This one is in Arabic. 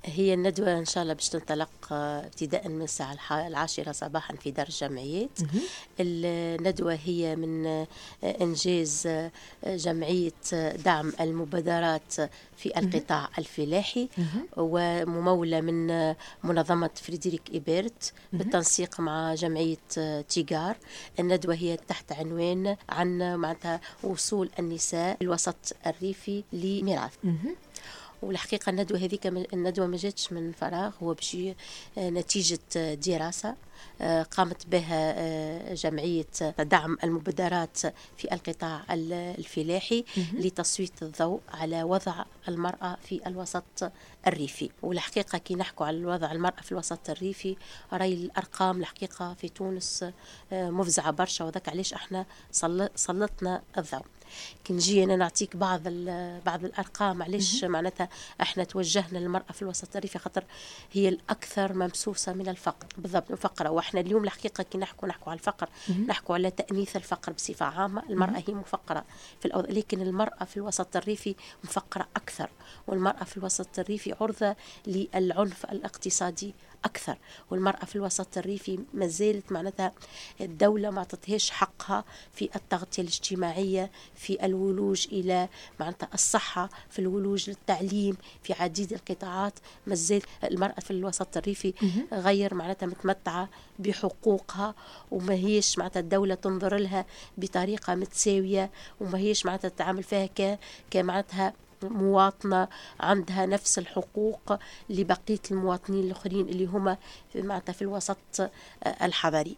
هي الندوة إن شاء الله باش تنطلق ابتداء من الساعة 10 صباحا في دار الجمعيات. الندوة هي من إنجاز جمعية دعم المبادرات في القطاع الفلاحي، وممولة من منظمة فريدريك إيبرت بالتنسيق مع جمعية تيغار. الندوة هي تحت عنوان عن معناتها وصول النساء الوسط الريفي لميراث. والحقيقة الندوة ما جاتش من فراغ، هو بشي نتيجة دراسة قامت بها جمعية دعم المبادرات في القطاع الفلاحي لتسليط الضوء على وضع المرأة في الوسط الريفي. والحقيقة كي نحكوا على وضع المرأة في الوسط الريفي، رأي الأرقام الحقيقة في تونس مفزعة برشا، وذاك علاش احنا سلطنا الضوء. كي نجي أنا نعطيك بعض الأرقام علاش معناتها احنا توجهنا للمرأة في الوسط الريفي، خاطر هي الأكثر ممسوسة من الفقر. بالضبط الفقر، واحنا اليوم الحقيقة كي نحكوا على الفقر نحكوا على تأنيث الفقر بصفة عامة. المرأة هي مفقرة لكن المرأة في الوسط الريفي مفقرة أكثر، والمرأة في الوسط الريفي عرضة للعنف الاقتصادي أكثر. والمرأة في الوسط الريفي ما زالت معناتها الدولة ما عطتهاش حقها في التغطية الاجتماعية، في الولوج إلى معناتها الصحة، في الولوج للتعليم، في عديد القطاعات. ما زالت المرأة في الوسط الريفي غير معناتها متمتعة بحقوقها، وما هيش معناتها الدولة تنظر لها بطريقة متساوية، وما هيش معناتها تتعامل فيها كمعناتها مواطنة عندها نفس الحقوق لبقية المواطنين الآخرين اللي هما معناتها في الوسط الحضري.